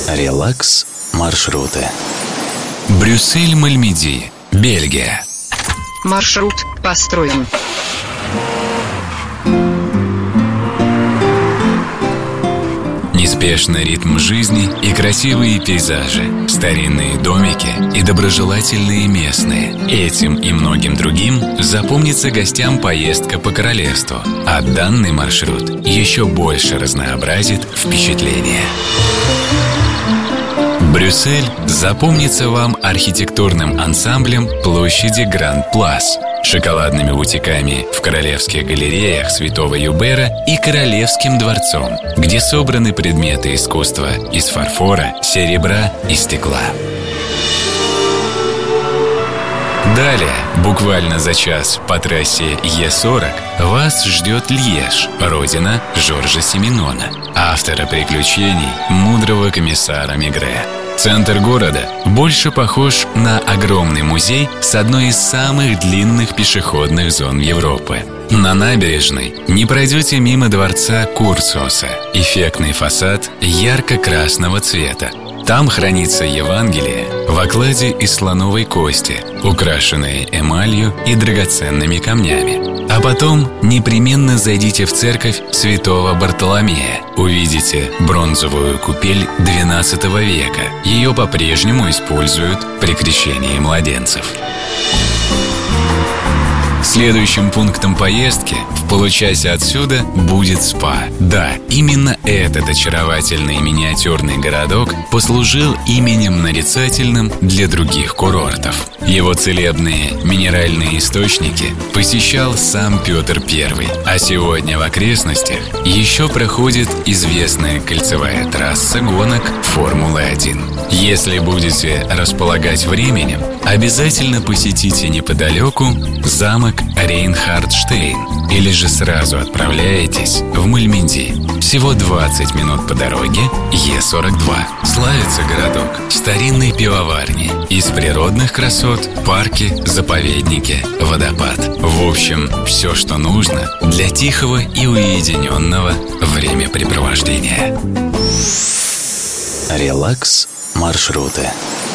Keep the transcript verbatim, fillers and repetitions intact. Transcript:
Релакс маршруты. Брюссель-Мальмеди, Бельгия. Маршрут построен. Неспешный ритм жизни и красивые пейзажи, старинные домики и доброжелательные местные. Этим и многим другим запомнится гостям поездка по королевству, а данный маршрут еще больше разнообразит впечатления. Брюссель запомнится вам архитектурным ансамблем площади Гранд-Плас, шоколадными бутиками в королевских галереях Святого Юбера и Королевским дворцом, где собраны предметы искусства из фарфора, серебра и стекла. Далее, буквально за час по трассе Е сорок, вас ждет Льеж, родина Жоржа Сименона, автора приключений мудрого комиссара Мегре. Центр города больше похож на огромный музей с одной из самых длинных пешеходных зон Европы. На набережной не пройдете мимо дворца Курциуса, эффектный фасад ярко-красного цвета. Там хранится Евангелие в окладе из слоновой кости, украшенные эмалью и драгоценными камнями. А потом непременно зайдите в церковь Святого Бартоломея. Увидите бронзовую купель двенадцатого века. Ее по-прежнему используют при крещении младенцев. Следующим пунктом поездки в получасе отсюда будет СПА. Да, именно этот очаровательный миниатюрный городок послужил именем нарицательным для других курортов. Его целебные минеральные источники посещал сам Петр Первый, а сегодня в окрестностях еще проходит известная кольцевая трасса гонок Формулы один. Если будете располагать временем, обязательно посетите неподалеку замок Рейнхардштейн или же сразу отправляетесь в Мальмеди. Всего двадцать минут по дороге Е сорок два. Славится городок старинной пивоварней. Из природных красот – парки, заповедники, водопад. В общем, все, что нужно для тихого и уединенного времяпрепровождения. Релакс маршруты.